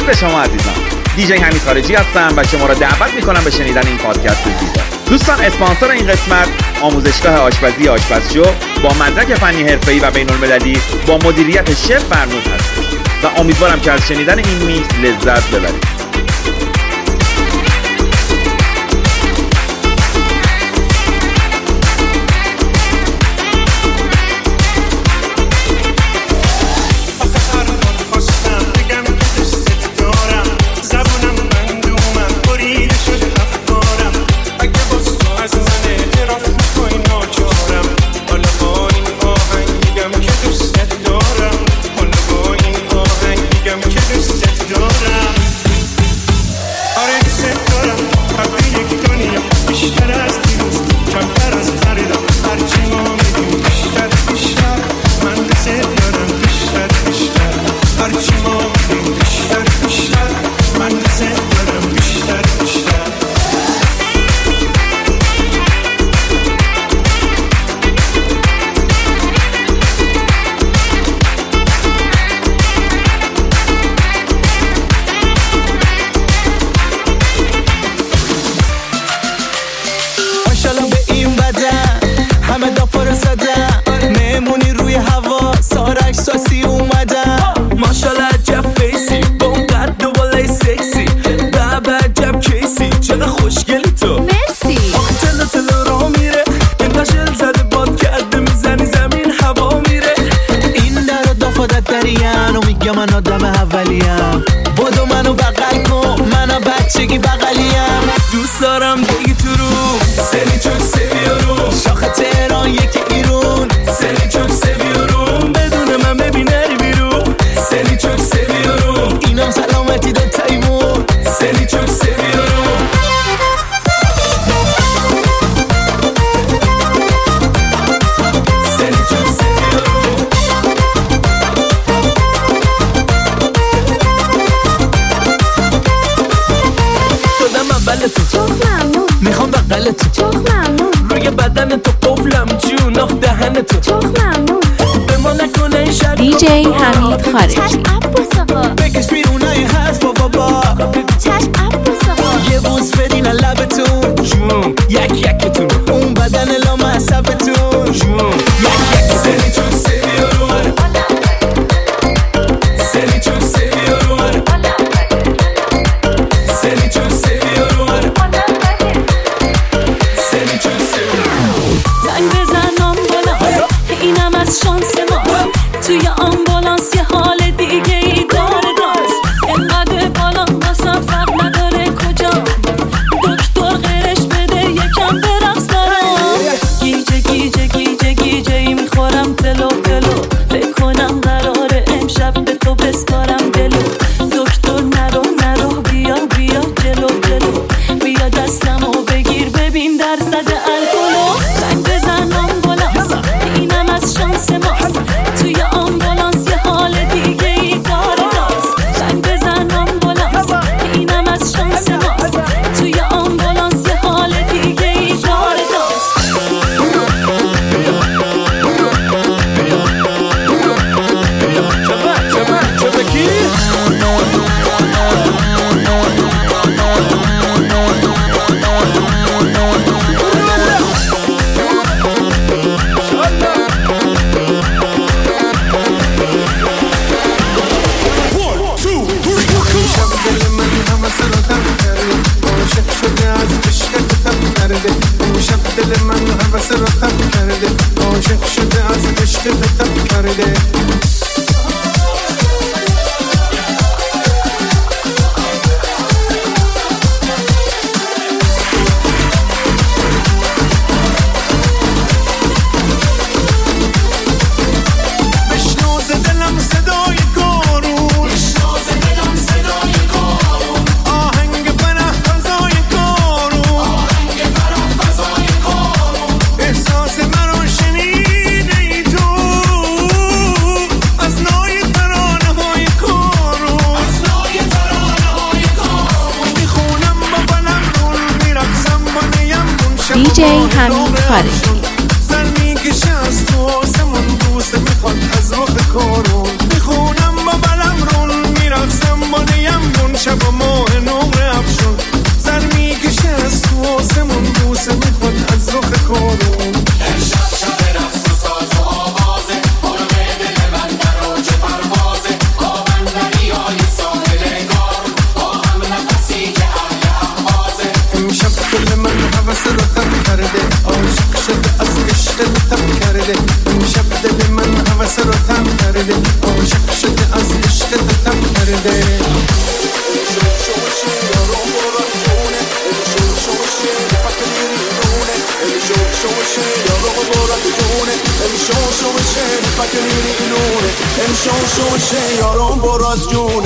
درود به شما عزیزان. دیجی حمید خارجی هستم و شما را دعوت میکنم به شنیدن این پادکست زیبا. دوستان، اسپانسر این قسمت آموزشگاه آشپزی آشپزشو با مدرک فنی حرفه‌ای و بین‌المللی با مدیریت شف فرنود هست و امیدوارم که از شنیدن این میکس لذت ببرید. من آدم اولیم، بدو منو بغل کن، منو بچگی بغلیم. دوست دارم بگی تو رو سری چون سویارو، شاخ تهران یکی ایرون، سری چون سویارو، بدون من ببین نری بیرون، سری چون سویارو، اینم سلامتی دو تایمون، سری چون سویارو. میخوام بغلتو چخ ممنون، روی بدن تو قفلم جون آخ دهن تو چخ ممنون، به ما نکنه این شرط. دیجی حمید خارجی بکش بیرونای حرف و بابا، چشم عباس یه بوس بدین لبتون جون، یکتون اون بدن لام عصبتون جون، یک سری چون سویارو، سری چون سویارو، سری چون سویارو، سری چون سویارو. زنگ بزن آمبولانس، اینم از شانس ماست، توی آمبولانس یه حال دیگه ای داره داست، اینقدر بالا واسم فرق نداره کجا، دکتر غیرش بده یکم برقص دارم، گیجه گیجه گیجه گیجه ای میخورم تلو تلو، فکر کنم قراره امشب به تو بسپارم دلو، دکتر نرو نرو بیا بیا جلو جلو، بیا دستمو بگیر ببین درصد الکلو، زنگ بزن آمبولانس، اینم از شانس ماست، توی آمبولانس یه حال دیگه ای داره داست، زنگ بزن آمبولانس، اینم از شانس ماست، توی آمبولانس یه حال دیگه ای داره داست. دل من هوس رو خم کرده، عاشق شده از عشق تب کرده. دیجی حمید خارجی. سر میکشه از تو آسمون، بوسه میخواد از رخ کارون، میخونم با بلم رون، میرقصم با نیم شب و ماه نمره افشان سر میکشه از تو آسمون بوسه میخواد از رخ کارون امشب شب رقص و ساز و آوازه برو به دل من در اوج پروازه آبن دریای ساحل گارون با هم نفسی که اهل احوازه امشب دل من حوث رو تب کرده عاشق شده از عشق تب کرده امشب دل من حوث رو تب کرده عاشق شده از عشق تب کرده یارم برو از جونه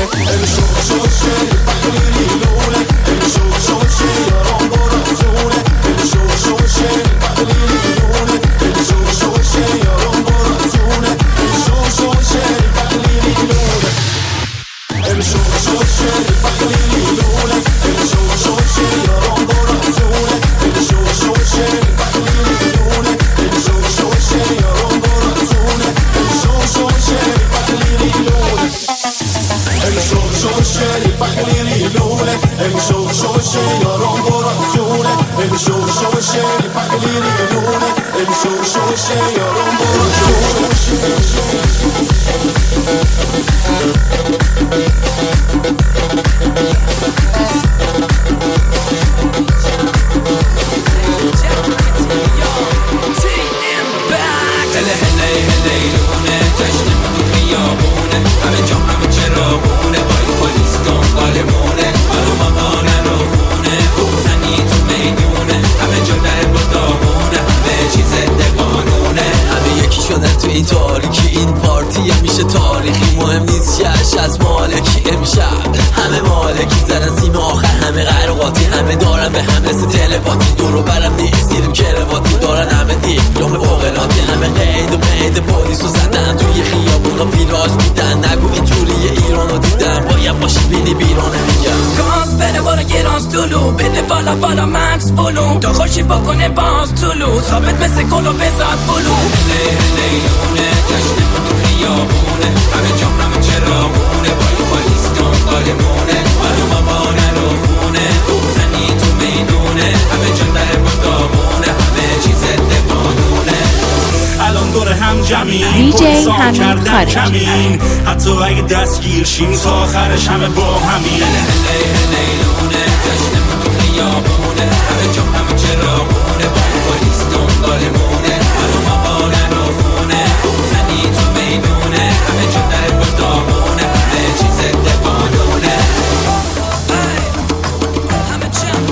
این تاریکی این پارتی همیشه تاریخی مهم نیست شش از مالکی امشب همه مالکی زدن سیم آخر همه قرقاتی همه دارن به هم رسه تلپاتی دورو برم نیست دیرم کرواتی دارن همه دیپلوم فوقلاتی همه قید و قید پولیسو زدن توی خیابون ویراج میدن نگو اینجوری ایرانو دیدن باید باشی بینی بیرانه میگم گاز بده بارا گراز طولو بده بالا بالا مکس بلو تا خوشی بکنه باز طولو ثابت مثل کلو بزاد بلو لیلونه جشن ما تو خیابونه همه جام همه چراغونه بای پالیستان قالمونه برو مامانه رو خونه زنی تو میدونه همه جان در بادامونه همه چیز قانونه الان دور هم جمعین DJ حمید خارجی حتی اگه دستگیر شیم تا آخرش همه با همین لیلونه جشن ما تو خیابونه همه جام همه چراغونه بای پالیستان قالمونه برو مامانه رو خونه زنی تو میدونه همه جا در بادامونه همه چیز قانونه همه چم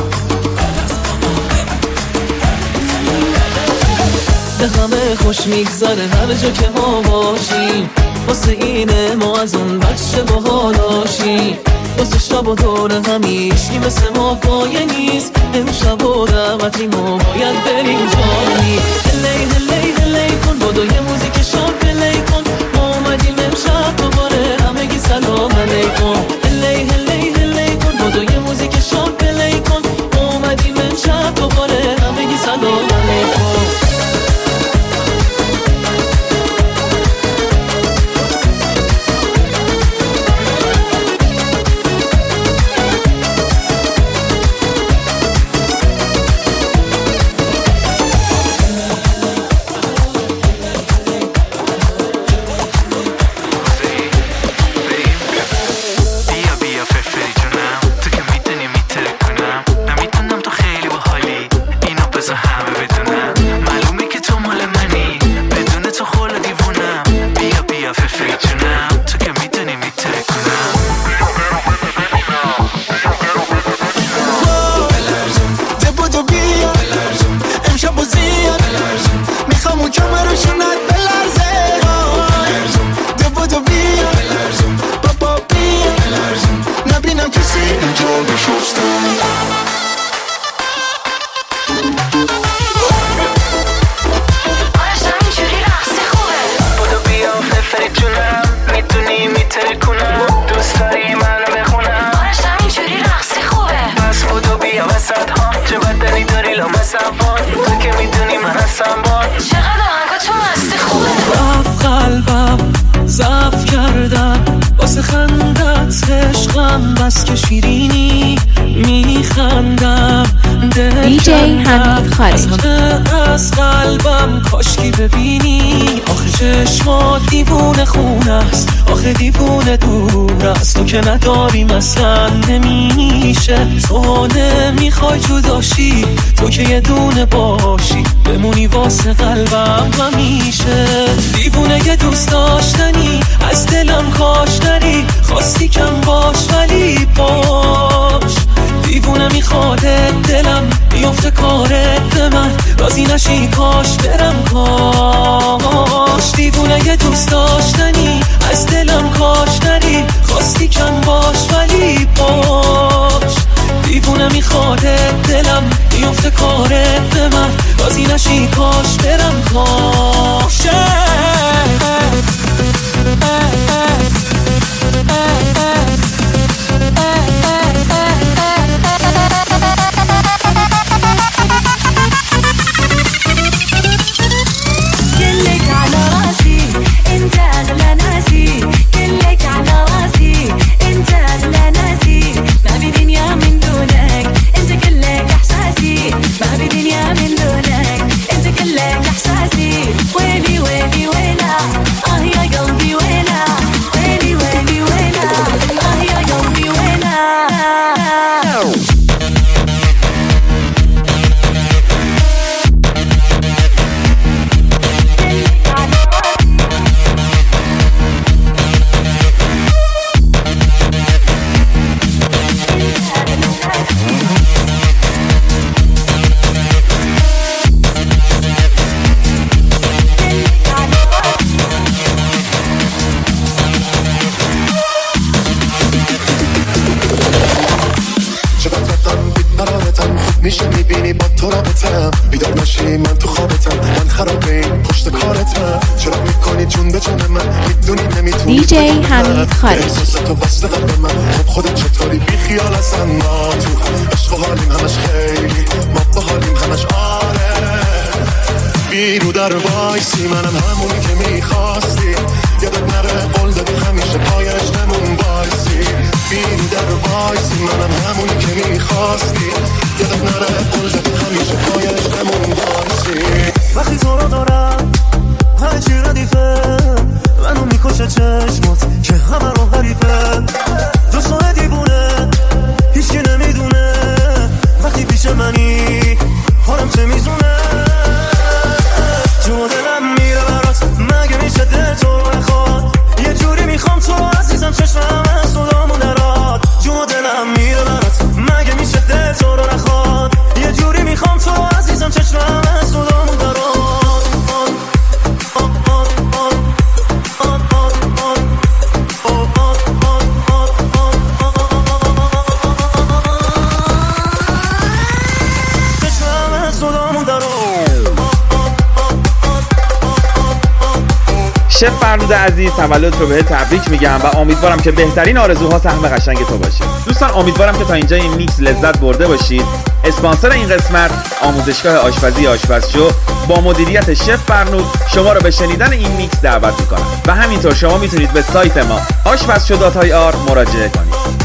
به همه خوش میگذره همه جا که ما باشیم واسه اینه ما از اون بچه باحالاشیم واسه شب و دور همیشی مثل ما پایه نیست امشب و دعوتی ما باید بریم جانی هلی هلی هلی کن بادو یه موزیک شام پلی کن ما اومدیم امشب دوباره همگی سلام علیکم هلی هلی هلی کن بادو یه موزیک شام پلی کن ما اومدیم امشب دوباره همگی سلام علیکم دیجی حمید خارجی. از قلبم کاشکی ببینی آخه چشمات دیوونه خونه است، آخه دیوونه دور است، تو که نداری مثلا نمیشه، تو نمیخوای جداشی، تو که یه دونه باشی بمونی واسه قلبم همیشه. دیوونه یه دوست داشتنی از دلم کاش نری، خواستی کم باش ولی باش، دیوونه میخواد دلم بیفته کارت به من، راضی نشی کاش برم کاش. دیوونه یه دوست داشتنی از دلم کاش نری، خواستی کم باش ولی باش، دیوونه میخواد دلم بیفته کارت به من، راضی نشی کاش برم کاش. میشه میبینی با تو رابطم، بیدار نشی من تو خوابتم، من خرابیم پشت کارتم، چرا میکنی جون به جون من، میدونی نمیتونی دیجی حمید خارجی. احساس تو وصل قلب من، خب خودت چطوری بی خیال هستم، ما تو عشق و حالیم همش خیلی، ما با حالیم همش آره، بیرو در وایسی منم همونی که میخواستی، یادت نره قول دادی همیشه پایش نمون بایسی، بیرو در وایسی منم همونی که میخواستی، یادت نره قول دادی همیشه پایش نمون بایسی. وقتی تو رو دارم همه چی ردیفه، منو میکشه چشمات که همه رو حریفه، دوستای دیوونه هیچکی نمیدونه، وقتی پیش منی حالم چه میزونه، جو دلم میره برات مگه میشه دل تو رو نخواد، یه جوری میخوام تو عزیزم چشمم از صدامون درات، جو دلم میره برات مگه میشه دل تو رو نخواد، یه جوری میخوام تو عزیزم چشمم از صدامون درات. شف فرنود عزیز، تولد رو بهت تبریک میگم و امیدوارم که بهترین آرزوها سهم قشنگ تو باشه. دوستان امیدوارم که تا اینجا این میکس لذت برده باشید. اسپانسر این قسمت آموزشگاه آشپزی آشپزشو با مدیریت شف فرنود شما رو به شنیدن این میکس دعوت میکنم و همینطور شما میتونید به سایت ما ashpazsho.ir مراجعه کنید.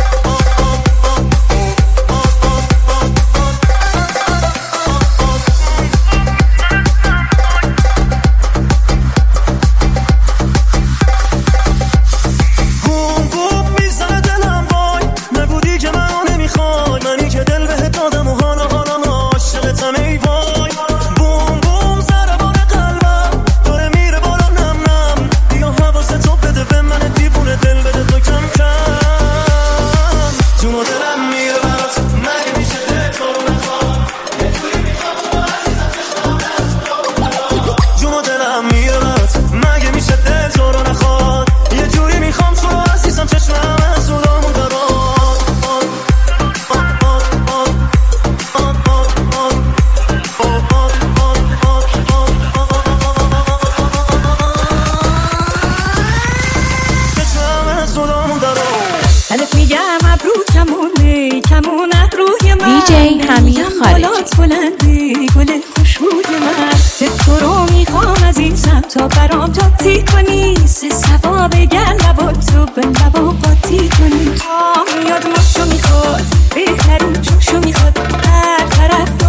دیجی حمید خارجی. گل خوشبوی من تو رو میخوام عزیزم تا برام تاتی کنی، سه سوا بگن لبا تو به لبا قاطی کنی، تا میاد ماشو میخواد بهترین جوشو میخواد، هر طرف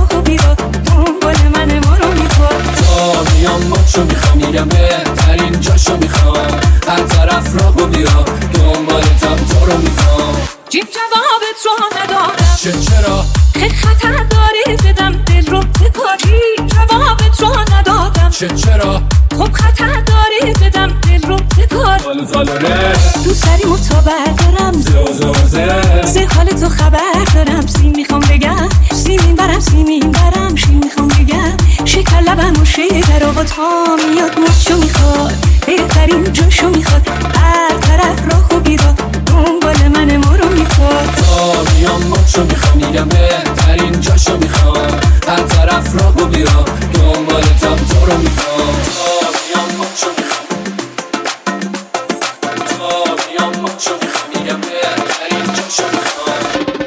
بیرا دنبالتم تو رو میخوام جیب جوابت رو ندارم چرا؟ خطر داری زدم دل رو بکاری جوابت رو ندادم چرا؟ خب خطر داری زدم دل رو بکار زالونه تو سری متابر دارم زه حال تو خبر دارم سی میخوام بگم سیمین برم شی میخوام بگم شکر لبم و شکر آقا تا میاد مچو میخواد بهترین جاشو میخواد هر طرف راه و بیراد دنبال من ما رو میخواد تا میام مچو میخوام میگم بهترین جاشو میخوام هر طرف راه و بیراد دنبالتم تو رو میخوام تا میام مچو میخوام میگم بهترین جاشو میخوام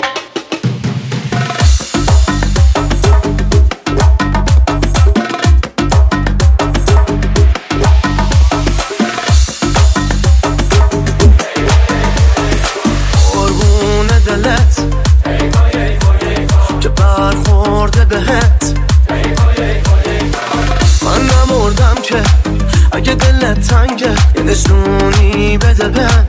که برخورده بهت من نمردم که اگه دلت تنگه یه نشونی بده بهم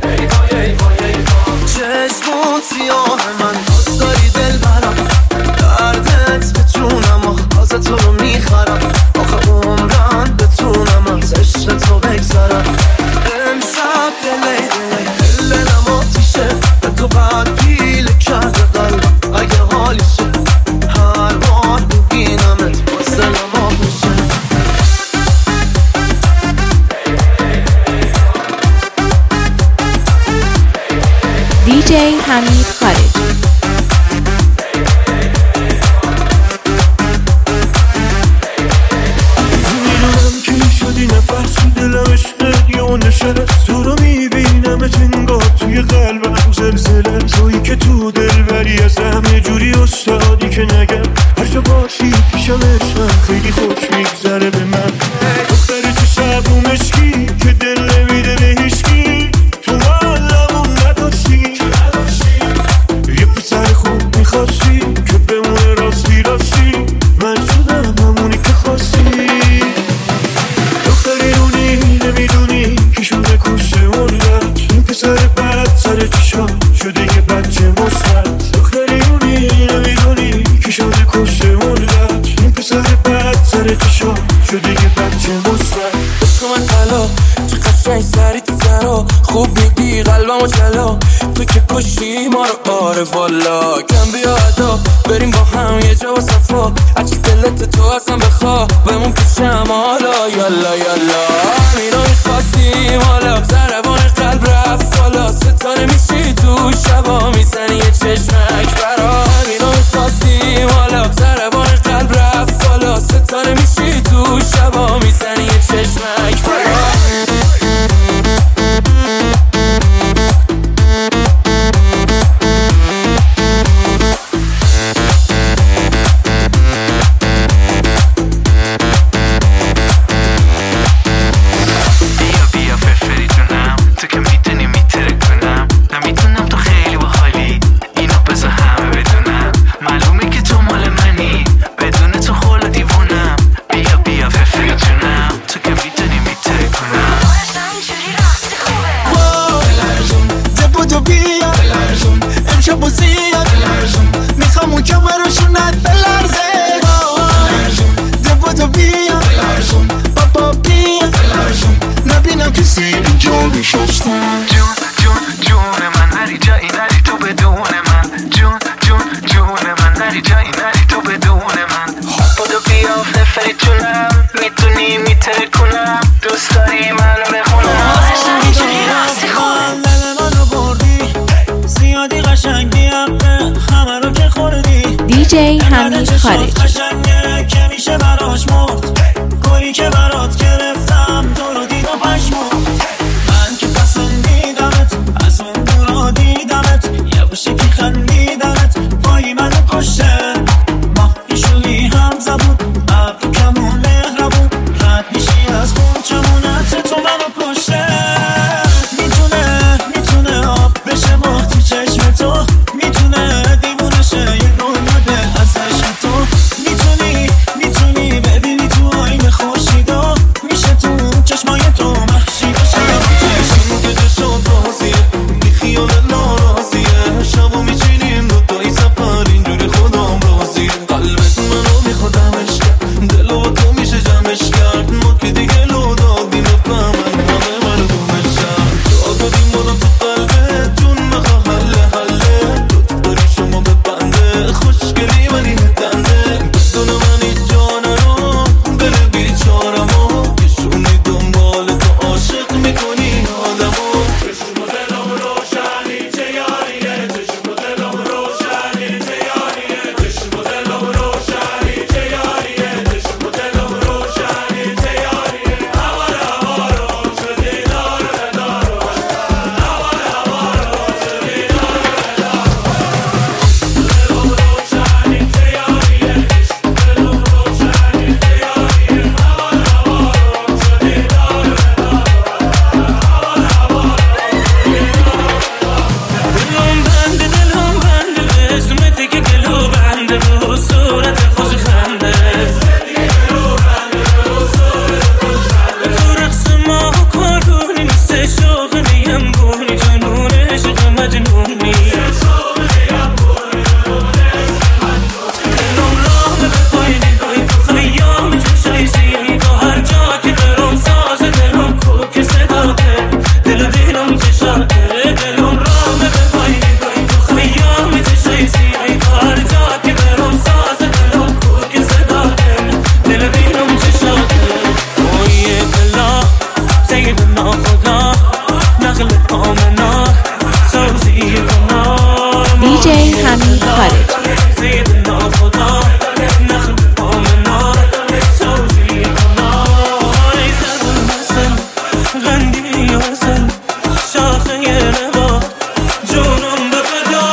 چشمون سیاه من دوست داری دل برم دردت به جونم آخه تو رو میخرم آخه عمرم بتونم از عشق تو بگذرم امشب دلم آتیشه به تو بعد پیله کرده قلبم اگه حالیشه هر بار ببینمت باز دلم آب میشه DJ حمید خارج میدونم کی شدی نفس دلم عشقت یا نشست تو رو میبینم انگار توی قلبم زلزله تویی که تو دل بری از همه جوری استادی که نگم هر جا باشی پیشم عشقم خیلی خوش میگذره به من دختر چه شب و مشکی که دل نمیده به هیچکی تو حالمون نداشتی یه پسر خوب میخواستی که بمونه راستی من شدم همونی که خواستی دختری رونی نمیدونی که شده کشته مردد این پسر بد سر چشا شده یه بچه مستد دختری رونی نمیدونی که شده کشته مردد این پسر بد سر چشا شده یه بچه مستد عشق من طلا چه قشنگ سری تو سرا خوب میگی قلبم و جلا تو که کشی ما رو آره والا کم بیا ادا بریم با هم یه جا و صفا هرچی دلت تو اصلا بخوا بمون پیشم حالا یالا همینو میخواستیم حالا ضربان قلب رفت بالا ستاره میشی تو شبا میزنی یه چشمک برا همینو میخواستیم حالا ضربان قلب رفت بالا ستاره میشی تو شبا میزنی یه چشمک برا DJ حمید خارج که میشه براش مرد گویی که برات گرفتم تو رو دیدم پشمرد من که پسندیدمت از اون دورا دیدمت یواشکی خندیدمت وای منو کشته ماه ایشونی هم زبون ابرو کمون مهربون رد میشی از خون چمونت تو منو کشته میتونه آب بشه ماه تو چشم تو میتونه دیوونه شه یه دنیا دل از عشق تو میتونی ببینی تو آینه خورشیدا ناخدا نقل آمنا سوزی کنا دیجی حمید خارجی زید ناخدا نقل آمنا سوزی کنا ای زبون حسن غندی حسن شاخه ربا جونم بفدا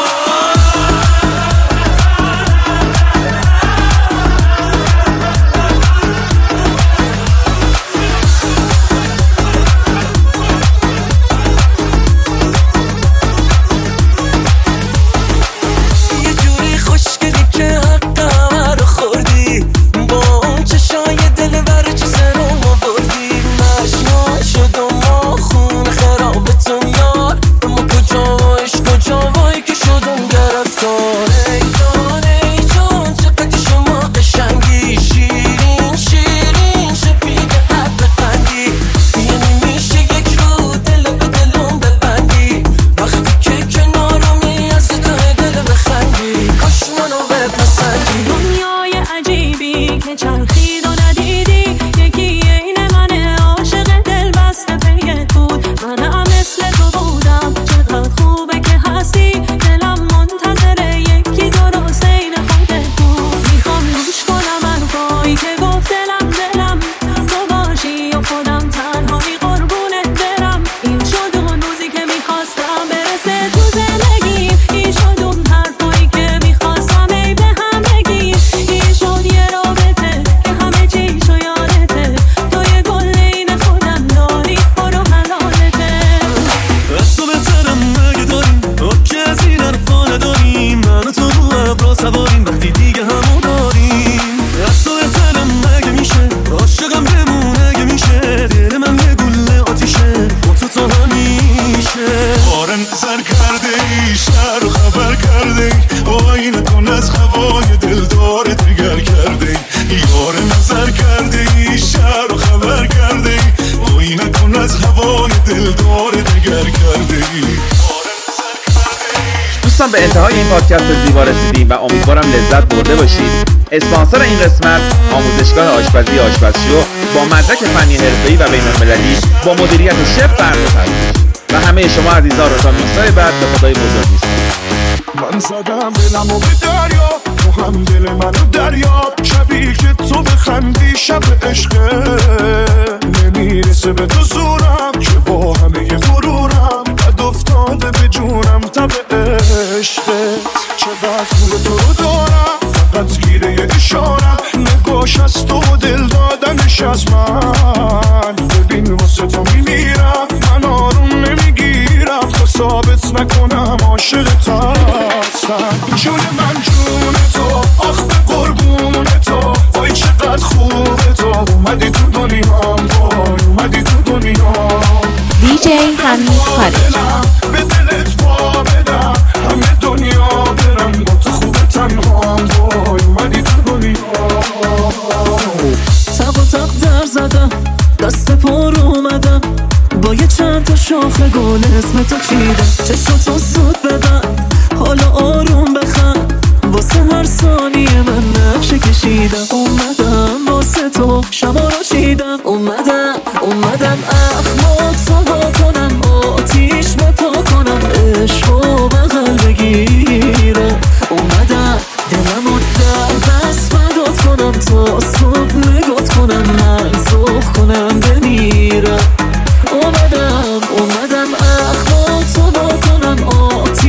دوستان به انتهای این پادکست زیبا رسیدیم و امیدوارم لذت برده باشید. اسپانسر این قسمت آموزشگاه آشپزی آشپزشو با مدرک فنی حرفه‌ای و بین‌المللی با مدیریت شف برنامه‌ریزی و همه شما عزیزان رو تا میکس‌های بعد به خدای بزرگ می‌سپارم. من زدم دلمو به دریا تو هم دل منو دریاب شبی که تو بخندی شب عشقه نمیرسه به تو زورم که با همه غرورم قد افتاده به جونم تب عشقت چقدر خوب تو رو دارم فقط گیره اشارم نگاش از تو و دل دادنش از من ببین واسه تو میمیرم من آروم نمیگیرم تا ثابت نکنم عاشقت هستم جون من جون تو آخ به قربون تو وای چقدر خوبه تو اومدی تو دنیام وای اومدی تو دنیام دیجی حمید خارجی به دلت پا بدم همه دنیا برم با تو خوبه تنهام وای اومدی تو دنیام تق و تق در زدم دست پر اومدم با یه چند تا شاخه گل اسم تو چیدم چشماتو زود بدم حالا آروم بخند واسه هر ثانیه من نقشه کشیدم اومدم واسه تو شما رو چیدم اومدم اخمات سوا کنم آتیش بپا کنم عشقو بغل بگیرم اومدم دلمو در دست مداد کنم تا صبح نگات کنم من سخ کنم بمیرم اومدم اخمات سوا کنم آتیش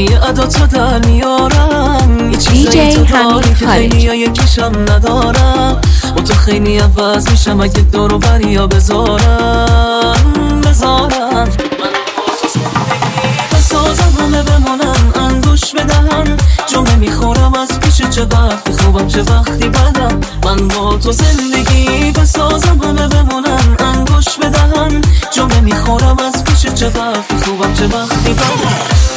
همه عداتو در میارم. یه چیزایی تو داری که خیلی ها یکیشم ندارم. و تو خیلی عوض میشم اگه دورو بریا بذارم. بسازم همه بمونن انگوش بدهن. جمعه میخورم از پیش چه وقتی خوبم چه وقتی بدم. من با تو زندگی بسازم همه بمونن انگوش بدهن. جمعه میخورم از پیش چه وقتی خوبم چه وقتی بدم.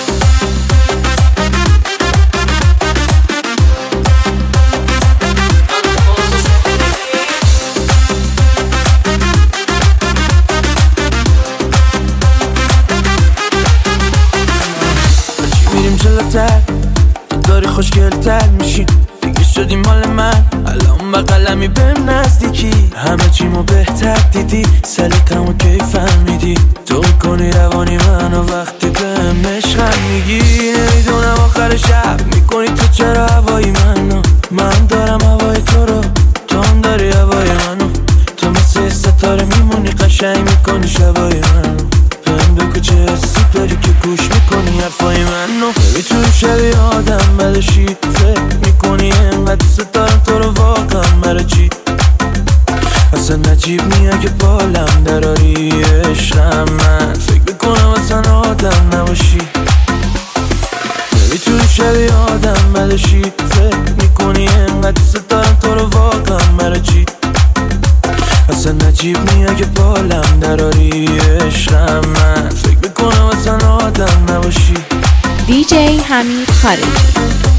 جلوتر تو داری خوشگلتر میشی دیگه شدی مال من. الان بقلمی بهم نزدیکی همه چیمو بهتر دیدی. سلیتمو کی فهمیدی تو میکنی روانی منو وقتی بهم عشقم میگی. نمیدونم آخر شب میکنی تو چرا هوای منو. من دارم هوای تو رو تو هم داری هوای منو. تو مثل ستاره میمونی قشنگ میکنی شبای منو. بهم بگو چه حسی داری که گوش میکنی حرفای منو. نمیتونی شبیه آدم بدشی فکر میکنی انقدر دوست دارم تو رو واقعا مرا چی. اصلا نجیب نیه که بالم دراری عشقم. من فکر میکنم اصلا آدم نباشی. نمیتونی شبیه آدم بدشی فکر میکنی انقدر دوست دارم تو رو واقعا مرا چی. اصلا نجیب نیه که بالم دراری عشقم. من فکر میکنم اصلا آدم نباشی. دیجی حمید خارجی.